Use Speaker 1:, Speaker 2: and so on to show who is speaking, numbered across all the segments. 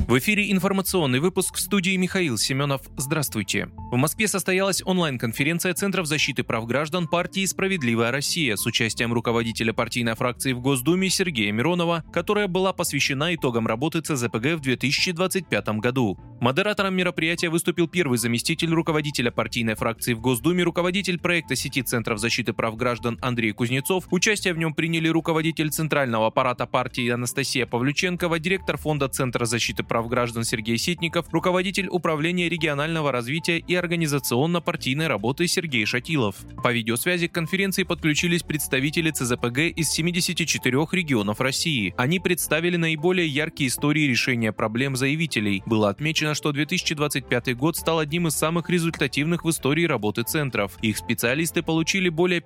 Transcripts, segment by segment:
Speaker 1: В эфире информационный выпуск, в студии Михаил Семенов. Здравствуйте. В Москве состоялась онлайн-конференция Центров защиты прав граждан партии «Справедливая Россия» с участием руководителя партийной фракции в Госдуме Сергея Миронова, которая была посвящена итогам работы ЦЗПГ в 2025 году. Модератором мероприятия выступил первый заместитель руководителя партийной фракции в Госдуме, руководитель проекта сети Центров защиты прав граждан Андрей Кузнецов. Участие в нем приняли руководитель центрального аппарата партии Анастасия Павлюченкова, директор фонда Центра защиты прав граждан Сергей Ситников, руководитель управления регионального развития и организационно-партийной работы Сергей Шатилов. По видеосвязи к конференции подключились представители ЦЗПГ из 74 регионов России. Они представили наиболее яркие истории решения проблем заявителей. Было отмечено, что 2025 год стал одним из самых результативных в истории работы центров. Их специалисты получили более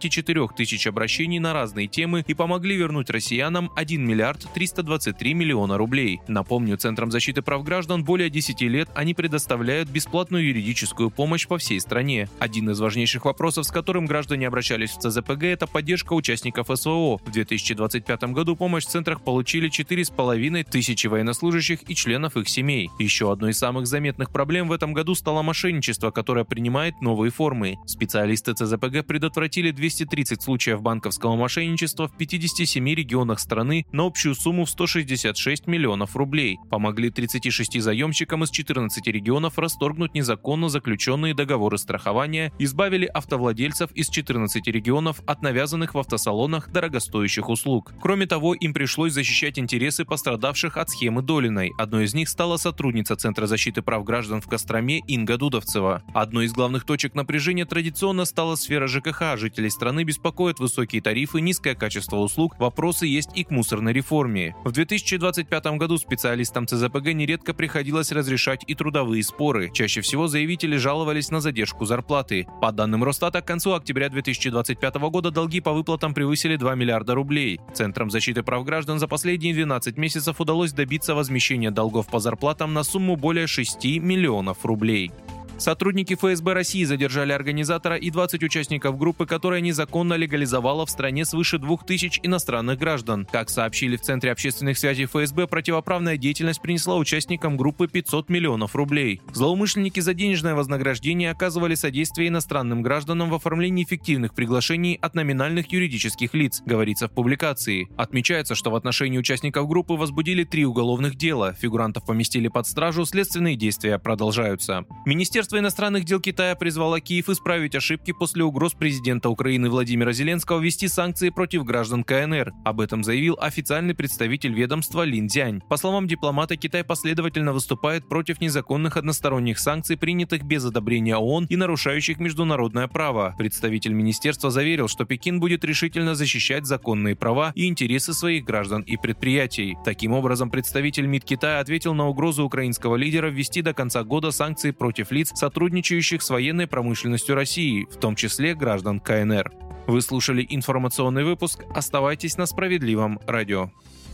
Speaker 1: 54 тысяч обращений на разные темы и помогли вернуть россиянам 1 миллиард 323 миллиона рублей. Напомню, Центрам защиты прав граждан более 10 лет они предоставляют бесплатную юридическую помощь по всей стране. Один из важнейших вопросов, с которым граждане обращались в ЦЗПГ, это поддержка участников СВО. В 2025 году помощь в центрах получили 4,5 тысячи военнослужащих и членов их семей. Еще одной из самых заметных проблем в этом году стало мошенничество, которое принимает новые формы. Специалисты ЦЗПГ предотвратили 230 случаев банковского мошенничества в 57 регионах страны на общую сумму в 166 миллионов рублей. Помогли 36 заемщикам из 14 регионов расторгнуть незаконно заключенные договоры страхования, избавили автовладельцев из 14 регионов от навязанных в автосалонах дорогостоящих услуг. Кроме того, им пришлось защищать интересы пострадавших от схемы Долиной. Одной из них стала сотрудница Центра защиты прав граждан в Костроме Инга Дудовцева. Одной из главных точек напряжения традиционно стала сфера ЖКХ. Жителей страны беспокоят высокие тарифы, низкое качество услуг, вопросы есть и к мусорной реформе. В 2025 году специалистам ЦЗПГ нередко приходилось разрешать и трудовые споры. Чаще всего заявители жаловались на задержку зарплаты. По данным Росстата, к концу октября 2025 года долги по выплатам превысили 2 миллиарда рублей. Центрам защиты прав граждан за последние 12 месяцев удалось добиться возмещения долгов по зарплатам на сумму более 6 миллионов рублей. Сотрудники ФСБ России задержали организатора и 20 участников группы, которая незаконно легализовала в стране свыше 2000 иностранных граждан. Как сообщили в Центре общественных связей ФСБ, противоправная деятельность принесла участникам группы 500 миллионов рублей. Злоумышленники за денежное вознаграждение оказывали содействие иностранным гражданам в оформлении фиктивных приглашений от номинальных юридических лиц, говорится в публикации. Отмечается, что в отношении участников группы возбудили 3 уголовных дела. Фигурантов поместили под стражу, следственные действия продолжаются. Министерство иностранных дел Китая призвало Киев исправить ошибки после угроз президента Украины Владимира Зеленского ввести санкции против граждан КНР. Об этом заявил официальный представитель ведомства Лин Цзянь. По словам дипломата, Китай последовательно выступает против незаконных односторонних санкций, принятых без одобрения ООН и нарушающих международное право. Представитель министерства заверил, что Пекин будет решительно защищать законные права и интересы своих граждан и предприятий. Таким образом, представитель МИД Китая ответил на угрозу украинского лидера ввести до конца года санкции против лиц, сотрудничающих с военной промышленностью России, в том числе граждан КНР. Вы слушали информационный выпуск. Оставайтесь на Справедливом радио.